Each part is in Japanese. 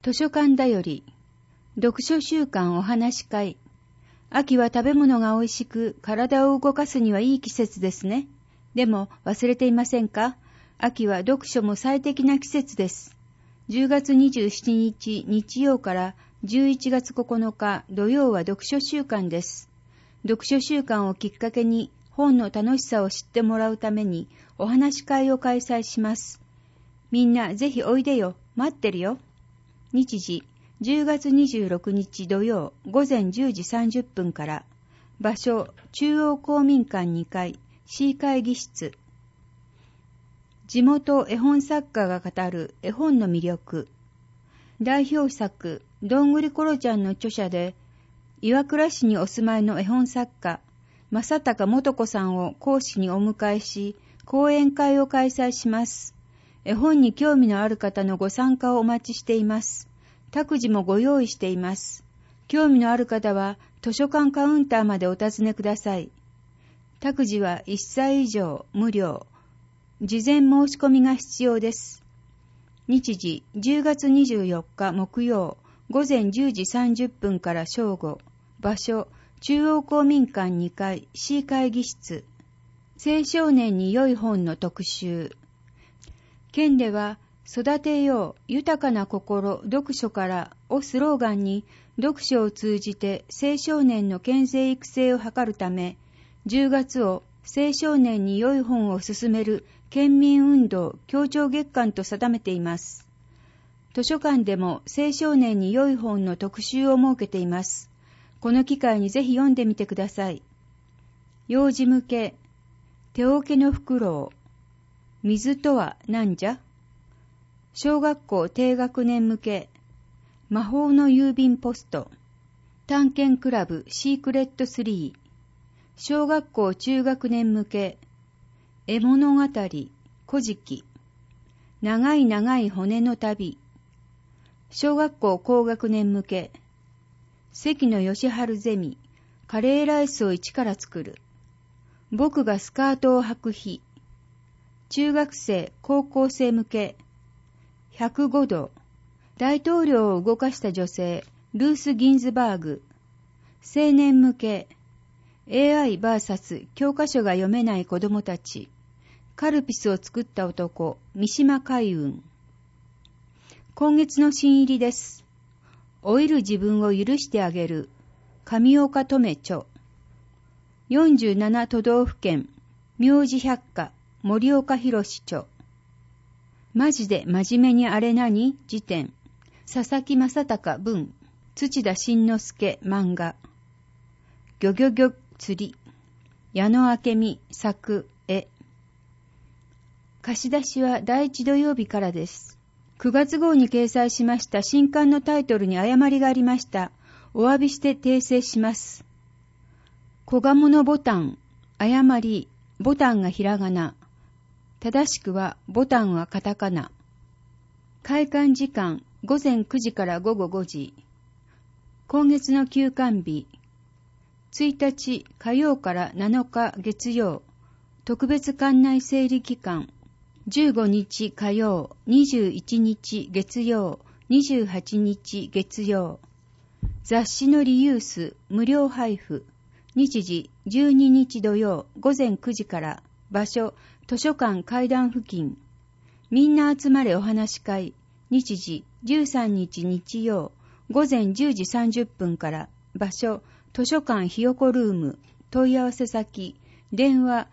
図書館だより、読書週間お話し会。秋は食べ物が美味しく、体を動かすにはいい季節ですね。でも忘れていませんか？秋は読書も最適な季節です。10月27日日曜から11月9日土曜は読書週間です。読書週間をきっかけに本の楽しさを知ってもらうためにお話し会を開催します。みんなぜひおいでよ。待ってるよ。日時、10月26日土曜午前10時30分から。場所、中央公民館2階 C 会議室。地元絵本作家が語る絵本の魅力。代表作、どんぐりころちゃんの著者で、岩倉市にお住まいの絵本作家、正隆元子さんを講師にお迎えし、講演会を開催します。絵本に興味のある方のご参加をお待ちしています。託児もご用意しています。興味のある方は図書館カウンターまでお尋ねください。託児は1歳以上無料。事前申し込みが必要です。日時、10月24日木曜午前10時30分から正午。場所、中央公民館2階 C 会議室。青少年に良い本の特集。県では、育てよう豊かな心読書からをスローガンに、読書を通じて青少年の健全育成を図るため、10月を青少年に良い本を進める県民運動協調月間と定めています。図書館でも青少年に良い本の特集を設けています。この機会にぜひ読んでみてください。幼児向け、手桶のフクロウ。水とは何じゃ？小学校低学年向け、魔法の郵便ポスト。探検クラブシークレット3。小学校中学年向け、絵物語古事記。長い長い骨の旅。小学校高学年向け、関野義治ゼミ、カレーライスを一から作る。僕がスカートを履く日。中学生、高校生向け、105度、大統領を動かした女性、ルース・ギンズバーグ。青年向け、AI vs 教科書が読めない子供たち。カルピスを作った男、三島海雲。今月の新入りです。老いる自分を許してあげる。上岡留著。47都道府県、名字百科、森岡博著。マジで真面目にあれ何？辞典。佐々木正隆文。土田慎之介漫画。ギョギョギョ釣り。矢野明美作絵。貸し出しは第1土曜日からです。9月号に掲載しました新刊のタイトルに誤りがありました。お詫びして訂正します。小鴨のボタン、誤り、ボタンがひらがな。正しくはボタンはカタカナ。開館時間午前9時から午後5時。今月の休館日。1日火曜から7日月曜。特別館内整理期間。15日火曜、21日月曜、28日月曜。雑誌のリユース無料配布。日時12日土曜午前9時から。場所図書館階段付近。みんな集まれお話し会。日時13日日曜午前10時30分から。場所図書館ひよこルーム。問い合わせ先電話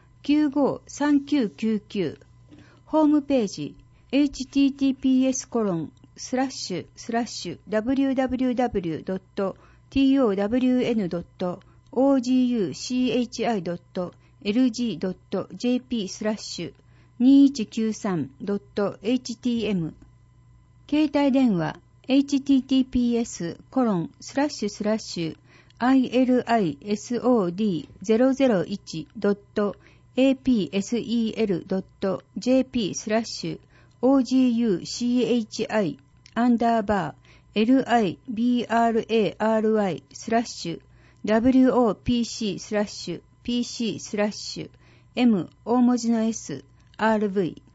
953999。ホームページ https://www.townguchi.jp/2193.htm 携帯電話 https://isolde001.apseed.jp/oguchi_library/wopc/pc/m 大文字の S RV